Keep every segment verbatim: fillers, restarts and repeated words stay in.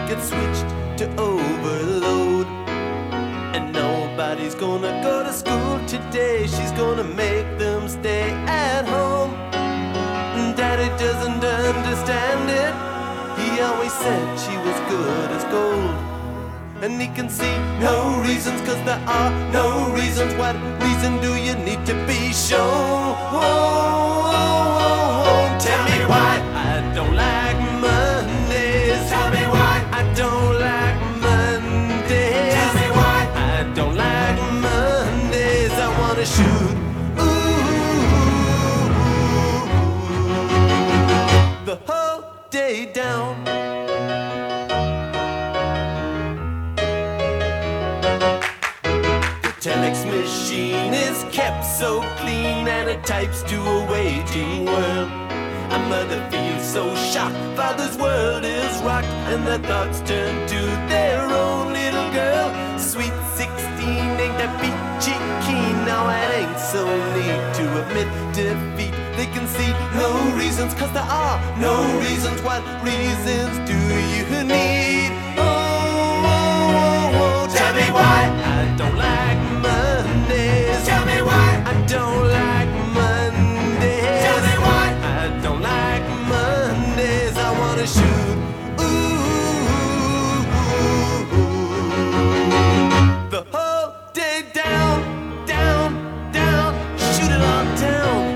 get switched to overload. And nobody's gonna go to school today. She's gonna make them stay at home. Daddy doesn't understand it. He always said she was good as gold. And he can see no reasons, cause there are no reasons. What reason do you need to be shown? Whoa, whoa, whoa, whoa. Tell me why I don't like Mondays. Tell me why I don't like Mondays. Tell me why I don't like Mondays. I wanna shoot ooh, the whole day down. Telex machine is kept so clean and it types to a waiting world. A mother feels so shocked, father's world is rocked, and their thoughts turn to their own little girl. Sweet sixteen, ain't that peachy keen? Now it ain't so neat to admit defeat. They can see no reasons, cause there are no reasons. What reasons do you need? Oh, oh, oh, oh. Tell me why I don't like Mondays. Tell me why I don't like Mondays. Tell me why I don't like Mondays. I wanna shoot ooh, the whole day down, down, down. Shoot it on down.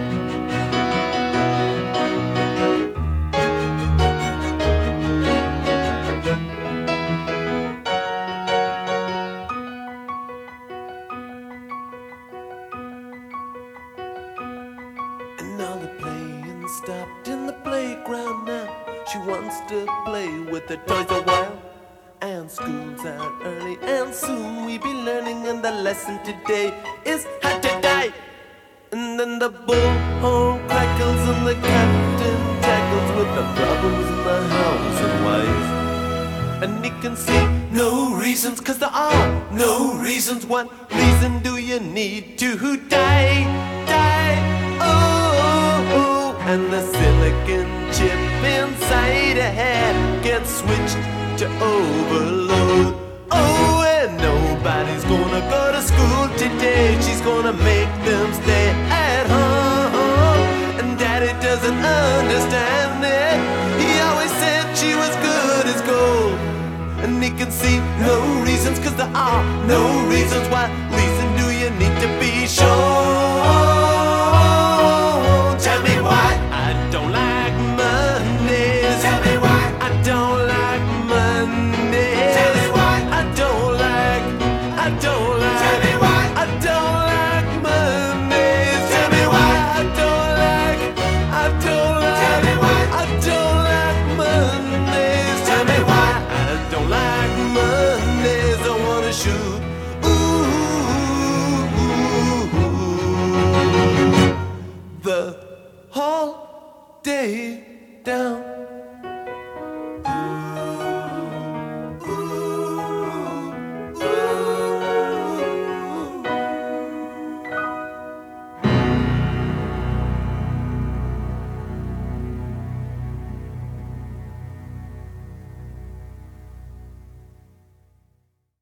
Now the playing stopped in the playground now. She wants to play with the toys a while. And school's out early and soon we be learning. And the lesson today is how to die. And then the bullhorn crackles and the captain tackles with the problems in the house and wife. And he can see no reasons, cause there are no reasons. What reason do you need to die? Die, oh, oh. And the silicon chip inside her head gets switched to overload. Oh, and nobody's gonna go to school today. She's gonna make them stay at home. And daddy doesn't understand it. He always said she was good as gold. And he can see no reasons, cause there are no reasons. What reason do you need to be sure?